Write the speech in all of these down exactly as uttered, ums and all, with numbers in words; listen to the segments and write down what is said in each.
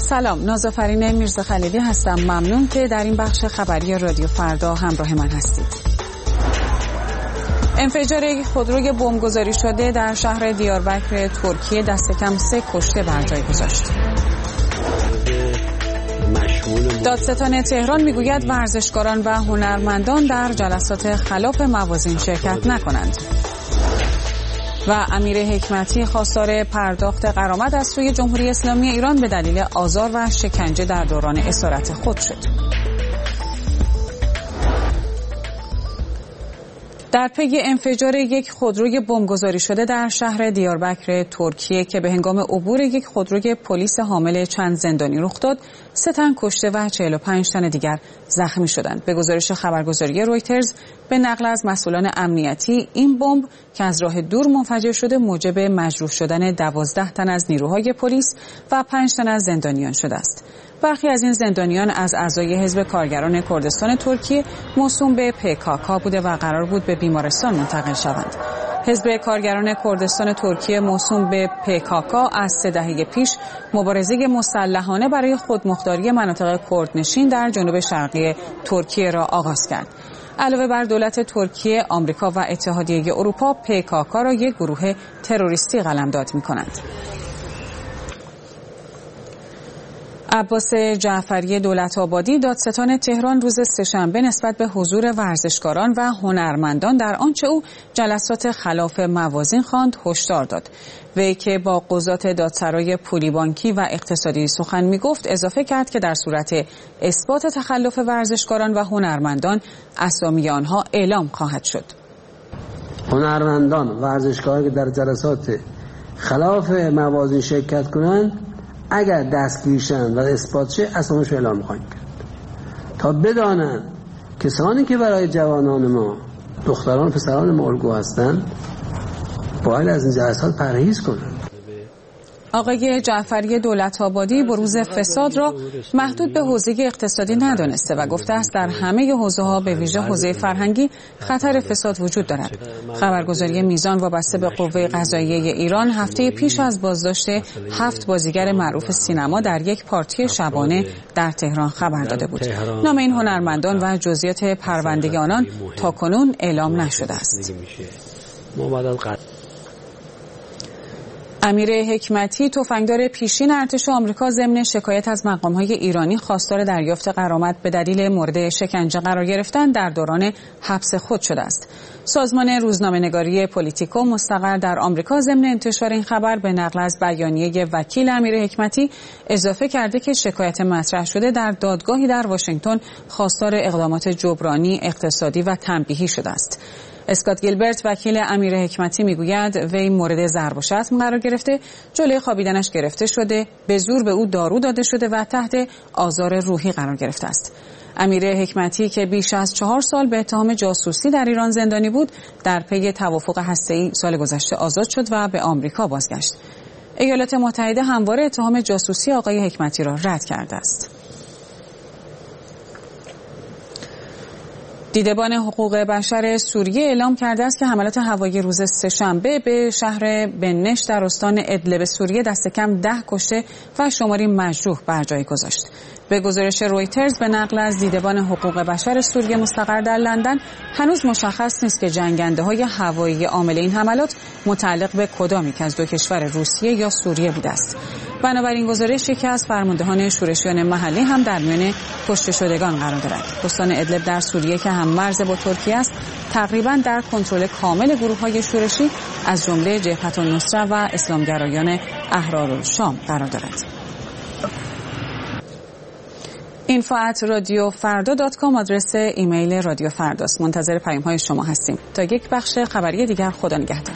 سلام، نازافرین میرزاخلیلی هستم. ممنون که در این بخش خبری رادیو فردا همراه من هستید. انفجار یک خودروی بمبگذاری شده در شهر دیاربکر ترکیه دست کم سه کشته بر جای گذاشت. دادستان تهران میگوید ورزشکاران و هنرمندان در جلسات خلاف موازین شرکت نکنند. و امیر حکمتی خواستار پرداخت غرامت از سوی جمهوری اسلامی ایران به دلیل آزار و شکنجه در دوران اسارت خود شد. در پی انفجار یک خودروی بمبگذاری شده در شهر دیاربکر ترکیه که به هنگام عبور یک خودروی پلیس حامل چند زندانی رخ داد، سه تن کشته و چهل و پنج تن دیگر زخمی شدند. به گزارش خبرگزاری رویترز به نقل از مسئولان امنیتی، این بمب که از راه دور منفجر شده موجب مجروح شدن دوازده تن از نیروهای پلیس و پنج تن از زندانیان شده است. برخی از این زندانیان از اعضای حزب کارگران کردستان ترکیه موسوم به پیکاکا بوده و قرار بود به بیمارستان منتقل شوند. حزب کارگران کردستان ترکیه موسوم به پیکاکا از سه دهه پیش مبارزه مسلحانه برای خودمختاری مناطق کردنشین در جنوب شرقی ترکیه را آغاز کرد. علاوه بر دولت ترکیه، آمریکا و اتحادیه اروپا پیکاکا را یک گروه تروریستی قلمداد می‌کنند. عباس جعفری دولت‌آبادی دادستان تهران روز سه‌شنبه نسبت به حضور ورزشکاران و هنرمندان در آنچه او جلسات خلاف موازین خواند هشدار داد. وی که با قضات دادسرای پولی بانکی و اقتصادی سخن می‌گفت اضافه کرد که در صورت اثبات تخلف ورزشکاران و هنرمندان اسامی آنها اعلام خواهد شد. هنرمندان ورزشکاران که در جلسات خلاف موازین شرکت کنند اگر دستگیرشن و اثبات شه اسمش اعلام خواهیم کرد تا بدانند کسانی که برای جوانان ما، دختران و پسران ما الگو هستند باید از این جلسات پرهیز کنند. آقای جعفری دولت‌آبادی بروز فساد را محدود به حوزه اقتصادی ندانسته و گفته است در همه حوزه‌ها به ویژه حوزه فرهنگی خطر فساد وجود دارد. خبرگزاری میزان وابسته به قوه قضاییه ایران هفته پیش از بازداشت هفت بازیگر معروف سینما در یک پارتی شبانه در تهران خبر داده بود. نام این هنرمندان و جزئیات پرونده آنان تاکنون اعلام نشده است. امیر حکمتی تفنگدار پیشین ارتش آمریکا ضمن شکایت از مقام‌های ایرانی خواستار دریافت غرامت به دلیل مورد شکنجه قرار گرفتن در دوران حبس خود شده است. سازمان روزنامه‌نگاری پلیتیکو مستقر در آمریکا ضمن انتشار این خبر به نقل از بیانیه وکیل امیر حکمتی اضافه کرده که شکایت مطرح شده در دادگاهی در واشنگتن خواستار اقدامات جبرانی، اقتصادی و تنبیهی شده است. اسکات گیلبرت وکیل امیر حکمتی میگوید وی مورد ضرب و شتم قرار گرفته، جلوی خوابیدنش گرفته شده، به زور به او دارو داده شده و تحت آزار روحی قرار گرفته است. امیر حکمتی که بیش از چهار سال به اتهام جاسوسی در ایران زندانی بود، در پی توافق هسته‌ای سال گذشته آزاد شد و به آمریکا بازگشت. ایالات متحده همواره اتهام جاسوسی آقای حکمتی را رد کرده است. دیدبان حقوق بشر سوریه اعلام کرده است که حملات هوایی روز سه‌شنبه به شهر بنش در استان ادلب سوریه دست کم ده کشته و شماری مجروح بر جای گذاشت. به گزارش رویترز به نقل از دیدبان حقوق بشر سوریه مستقر در لندن، هنوز مشخص نیست که جنگنده‌های هوایی عامل این حملات متعلق به کدام یک از دو کشور روسیه یا سوریه بوده است. بنابراین گزارش یکی از فرماندهان شورشیان محلی هم در میان کشته شدگان قرار دارد. استان ادلب در سوریه که هم مرز با ترکیه است، تقریباً در کنترل کامل گروه‌های شورشی از جمله جبهة النصره و اسلامگرایان احرارالشام قرار دارد. اینفو ات رادیو فردا دات کام آدرس ایمیل رادیو فرداست. منتظر پیام‌های شما هستیم. تا یک بخش خبری دیگر، خدا نگهدار.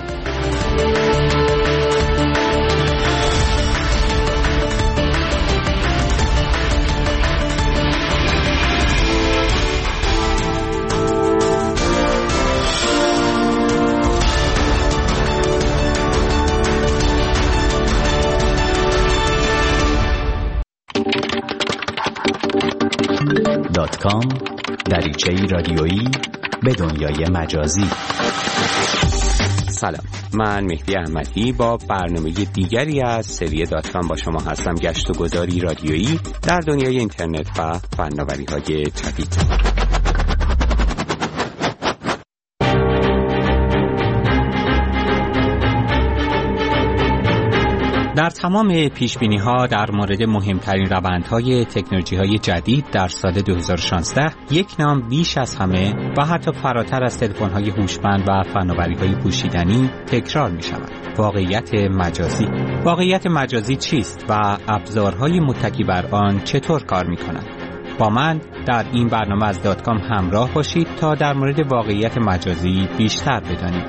دات کام دریچه‌ای رادیویی به دنیای مجازی. سلام، من مهدی احمدی با برنامه دیگری از سری دات کام با شما هستم. گشت و گذاری رادیویی در دنیای اینترنت و فناوری‌های جدید. در تمام پیشبینی‌ها در مورد مهمترین روندهای تکنولوژی‌های جدید در سال دو هزار و شانزده یک نام بیش از همه و حتی فراتر از تلفن‌های هوشمند و فناوری‌های پوشیدنی تکرار می‌شود: واقعیت مجازی. واقعیت مجازی چیست و ابزارهای متکی بر آن چطور کار می‌کنند؟ با من در این برنامه از دات کام همراه باشید تا در مورد واقعیت مجازی بیشتر بدانید.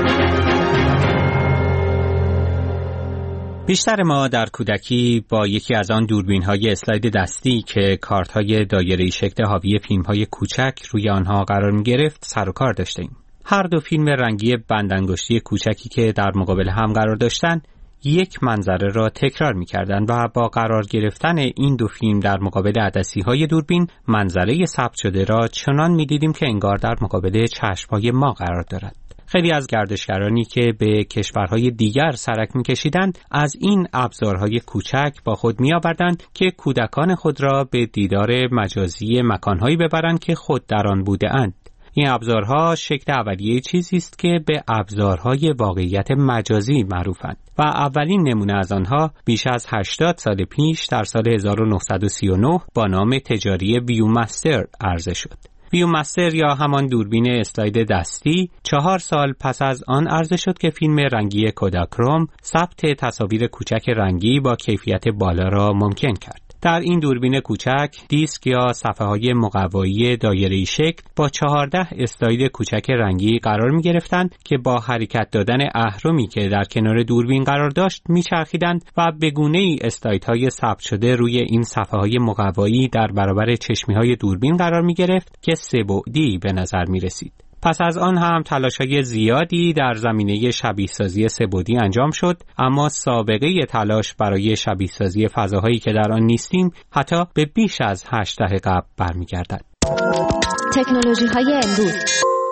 بیشتر ما در کودکی با یکی از آن دوربین‌های اسلاید دستی که کارت‌های دایره‌ای شکل حاوی فیلم‌های کوچک روی آنها قرار می‌گرفت سر و کار داشتیم. هر دو فیلم رنگی بندانگشتی کوچکی که در مقابل هم قرار داشتند، یک منظره را تکرار می‌کردند و با قرار گرفتن این دو فیلم در مقابل عدسی‌های دوربین، منظره ثبت شده را چنان می‌دیدیم که انگار در مقابل چشم‌های ما قرار دارد. خیلی از گردشگرانی که به کشورهای دیگر سرک می‌کشیدند از این ابزارهای کوچک با خود می‌آوردند که کودکان خود را به دیدار مجازی مکانهایی ببرند که خود در آن بوده‌اند. این ابزارها شکل اولیه چیزی است که به ابزارهای واقعیت مجازی معروفند و اولین نمونه از آنها بیش از هشتاد سال پیش در سال هزار و نهصد و سی و نه با نام تجاری ویومستر عرضه شد. ویومستر یا همان دوربین اسلاید دستی چهار سال پس از آن عرضه شد که فیلم رنگی کوداکروم ثبت تصاویر کوچک رنگی با کیفیت بالا را ممکن کرد. در این دوربین کوچک دیسک یا صفحه‌های مقوایی دایره‌ای شکل با چهارده اسلاید کوچک رنگی قرار می‌گرفتند که با حرکت دادن اهرمی که در کنار دوربین قرار داشت می‌چرخیدند و به گونه‌ای اسلایدهای ثبت شده روی این صفحه‌های مقوایی در برابر چشمی‌های دوربین قرار می‌گرفت که سه بعدی به نظر می‌رسید. پس از آن هم تلاش‌های زیادی در زمینه شبیه‌سازی سه‌بعدی انجام شد، اما سابقه تلاش برای شبیه‌سازی فضاهایی که در آن نیستیم حتی به بیش از هشت دهه قبل برمیگردد. تکنولوژی‌های امروز.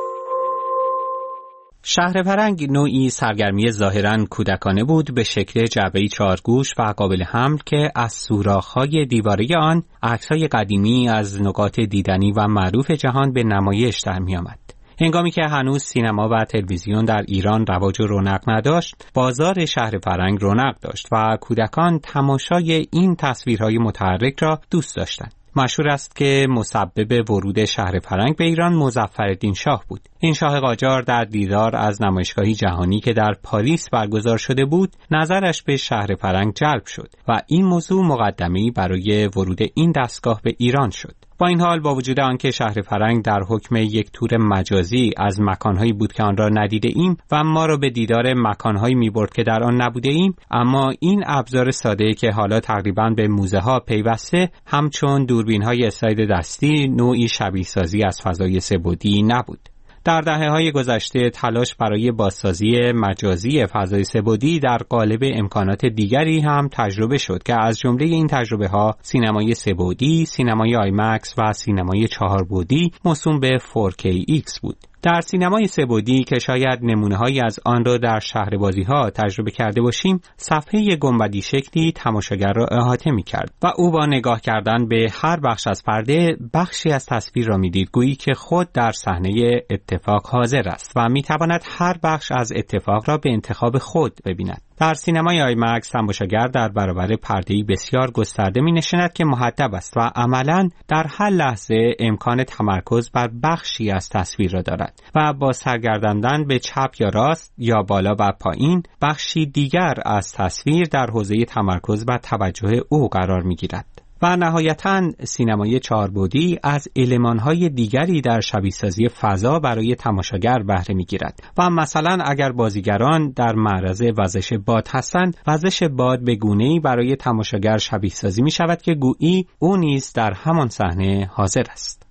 شهرپرنگ نوعی سرگرمی ظاهراً کودکانه بود به شکل جعبه‌ای چهارگوش و قابل حمل که از سوراخ‌های دیواره آن عکس‌های قدیمی از نقاط دیدنی و معروف جهان به نمایش در می‌آمد. هنگامی که هنوز سینما و تلویزیون در ایران رواج و رونق نداشت، بازار شهرپرنگ رونق داشت و کودکان تماشای این تصویرهای متحرک را دوست داشتند. مشهور است که مسبب ورود شهرپرنگ به ایران مظفرالدین شاه بود. این شاه قاجار در دیدار از نمایشگاهی جهانی که در پاریس برگزار شده بود، نظرش به شهرپرنگ جلب شد و این موضوع مقدمه‌ای برای ورود این دستگاه به ایران شد. با این حال با وجود آنکه شهرپرنگ در حکم یک تور مجازی از مکانهایی بود که آن را ندیده ایم و ما را به دیدار مکانهایی می‌برد که در آن نبوده ایم، اما این ابزار ساده که حالا تقریباً به موزه ها پیوسته همچون دوربین‌های اسلاید دستی نوعی شبیه‌سازی از فضای سه‌بعدی نبود. در دهه‌های گذشته تلاش برای بازسازی مجازی فضای سه‌بعدی در قالب امکانات دیگری هم تجربه شد که از جمله این تجربه‌ها سینمای سه‌بعدی، سینمای آیمکس و سینمای چهار بعدی موسوم به فور کی ایکس بود. در سینمای سه‌بعدی که شاید نمونه‌هایی از آن را در شهربازی‌ها تجربه کرده باشیم، صفحه گنبدی شکلی تماشاگر را احاطه می‌کرد و او با نگاه کردن به هر بخش از پرده بخشی از تصویر را می‌دید، گویی که خود در صحنه اتفاق حاضر است و می‌تواند هر بخش از اتفاق را به انتخاب خود ببیند. در سینمای آیمکس تماشاگر در برابر پرده‌ای بسیار گسترده می‌نشیند که محدب است و عملاً در هر لحظه امکان تمرکز بر بخشی از تصویر را دارد و با سرگرداندن به چپ یا راست یا بالا و پایین بخشی دیگر از تصویر در حوزه تمرکز و توجه او قرار می‌گیرد. و نهایتاً سینمای چهاربعدی از المان‌های دیگری در شبیه‌سازی فضا برای تماشاگر بهره می‌گیرد و مثلا اگر بازیگران در معرض وزش باد هستند، وزش باد به گونه‌ای برای تماشاگر شبیه‌سازی می‌شود که گویی او نیز در همان صحنه حاضر است.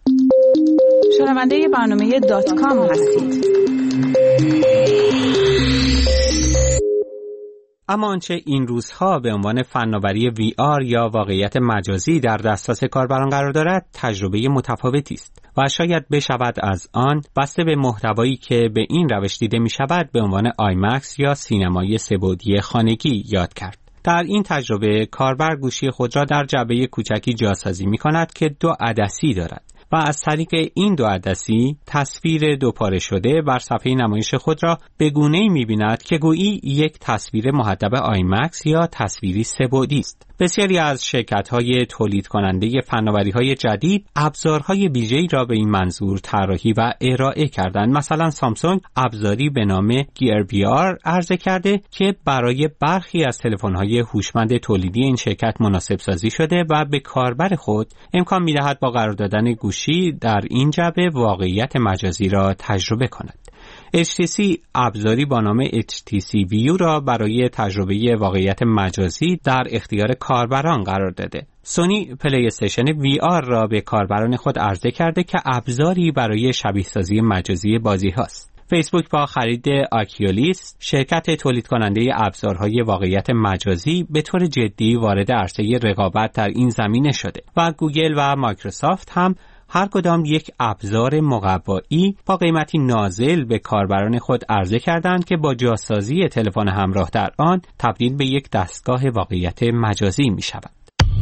شنونده برنامه دات کام هستید. اما آنچه این روزها به عنوان فناوری وی آر یا واقعیت مجازی در دسترس کاربران قرار دارد تجربه متفاوتی است و شاید بشود از آن بسته به محتوایی که به این روش دیده می شود به عنوان آیمکس یا سینمای سه‌بعدی خانگی یاد کرد. در این تجربه کاربر گوشی خود را در جعبه کوچکی جاسازی می کند که دو عدسی دارد و از طریق این دو عدسی تصویر دوپاره شده بر صفحه نمایش خود را به گونه‌ای می‌بیند که گویی یک تصویر محدب آیمکس یا تصویری سه‌بعدی است. بسیاری از شرکت‌های تولید کننده فناوری‌های جدید ابزارهای ویژه‌ای را به این منظور طراحی و ارائه کردند. مثلا سامسونگ ابزاری به نام گیر وی آر عرضه کرده که برای برخی از تلفن‌های هوشمند تولیدی این شرکت مناسب سازی شده و به کاربر خود امکان می‌دهد با قرار دادن گوشی در این جعبه واقعیت مجازی را تجربه کند. اچ تی سی ابزاری با نام اچ تی سی ویو را برای تجربه واقعیت مجازی در اختیار کاربران قرار داده. سونی پلی استیشن وی آر را به کاربران خود عرضه کرده که ابزاری برای شبیه سازی مجازی بازی هاست. فیسبوک با خرید آکیولیس، شرکت تولید کننده ابزارهای واقعیت مجازی، به طور جدی وارد عرصه رقابت در این زمینه شده و گوگل و مایکروسافت هم هر کدام یک ابزار مقوایی با قیمتی نازل به کاربران خود عرضه کردند که با جاسازی تلفن همراه در آن تبدیل به یک دستگاه واقعیت مجازی می شود.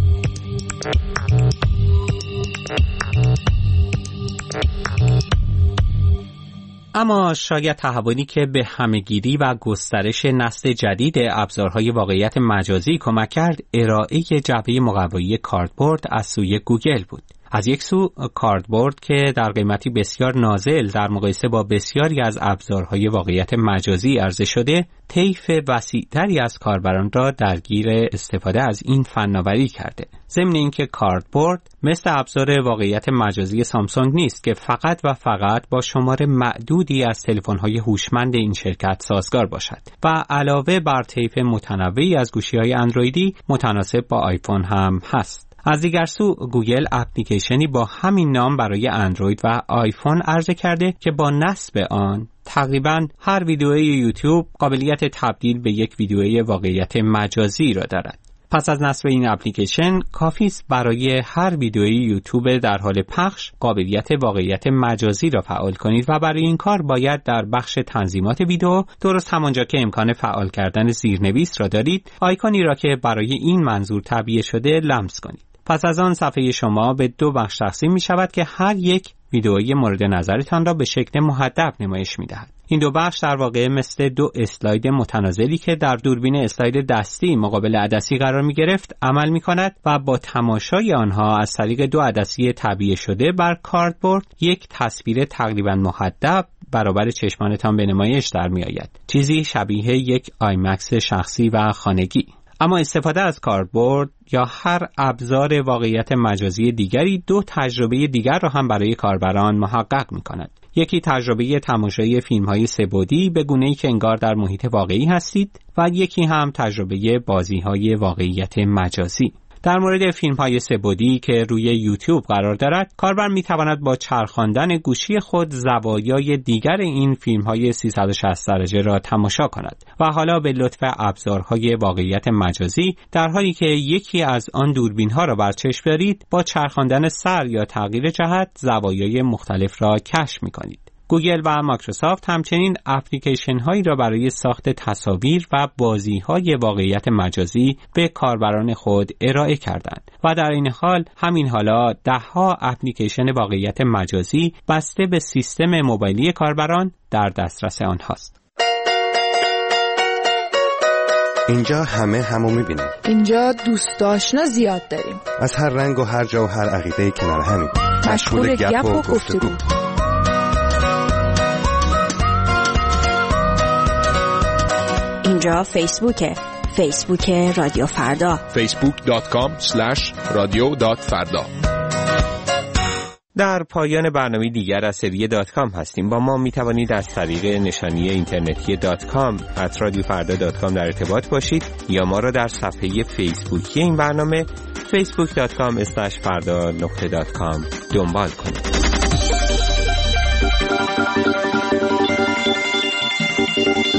اما شاید تحولی که به همه‌گیری و گسترش نسل جدید ابزارهای واقعیت مجازی کمک کرد، ارائه جعبه مقوایی کاردبورد از سوی گوگل بود. از یک سو کاردبورد که در قیمتی بسیار نازل در مقایسه با بسیاری از ابزارهای واقعیت مجازی عرضه شده، طیف وسیع‌تری از کاربران را درگیر استفاده از این فناوری کرده. ضمن اینکه کاردبورد مثل ابزار واقعیت مجازی سامسونگ نیست که فقط و فقط با شمار معدودی از تلفن‌های هوشمند این شرکت سازگار باشد و علاوه بر طیف متنوعی از گوشی‌های اندرویدی متناسب با آیفون هم هست. از دیگر سو گوگل اپلیکیشنی با همین نام برای اندروید و آیفون عرضه کرده که با نصب آن تقریباً هر ویدیوی یوتیوب قابلیت تبدیل به یک ویدیوی واقعیت مجازی را دارد. پس از نصب این اپلیکیشن کافی است برای هر ویدیوی یوتیوب در حال پخش قابلیت واقعیت مجازی را فعال کنید و برای این کار باید در بخش تنظیمات ویدیو درست همانجا که امکان فعال کردن زیرنویس را دارید، آیکونی را که برای این منظور تعبیه شده لمس کنید. پس از آن صفحه شما به دو بخش تقسیم می شود که هر یک ویدئوی مورد نظرتان را به شکل محدب نمایش می دهد. این دو بخش در واقع مثل دو اسلاید متنازلی که در دوربین اسلاید دستی مقابل عدسی قرار می گرفت عمل می کند و با تماشای آنها از طریق دو عدسی تعبیه شده بر کاردبورد یک تصویر تقریبا محدب برابر چشمانتان به نمایش در می آید. چیزی شبیه یک آیمکس شخصی و خانگی. اما استفاده از کاردبورد یا هر ابزار واقعیت مجازی دیگری دو تجربه دیگر را هم برای کاربران محقق می کند. یکی تجربه تماشای فیلم‌های سه‌بعدی به گونه‌ای که انگار در محیط واقعی هستید و یکی هم تجربه بازی‌های واقعیت مجازی. در مورد فیلم‌های سه‌بعدی که روی یوتیوب قرار دارد، کاربر می‌تواند با چرخاندن گوشی خود زوایای دیگر این فیلم‌های سیصد و شصت درجه را تماشا کند و حالا به لطف ابزارهای واقعیت مجازی در حالی که یکی از آن دوربین‌ها را بر چشم دارید، با چرخاندن سر یا تغییر جهت زوایای مختلف را کشف می‌کنید. گوگل و مایکروسافت همچنین اپلیکیشن هایی را برای ساخت تصاویر و بازی های واقعیت مجازی به کاربران خود ارائه کردند و در این حال همین حالا دهها اپلیکیشن واقعیت مجازی بسته به سیستم موبایلی کاربران در دسترس آنهاست. اینجا همه همو میبینیم. اینجا دوست آشنا زیاد داریم. از هر رنگ و هر جا و هر عقیده کنار همیم. مشغول گپ و گفتگو. اینجا فیسبوکه. فیسبوک رادیو فردا. فیسبوک دات کام اسلش رادیو دات فردا. در پایان برنامه دیگر از سری دات کام هستیم. با ما می توانید از طریق نشانی اینترنتی دات کام ات رادیو فردا دات کام در ارتباط باشید یا ما را در صفحه فیسبوکی این برنامه فیسبوک دات کام اسلش فردا نقطه دات کام دنبال کنید.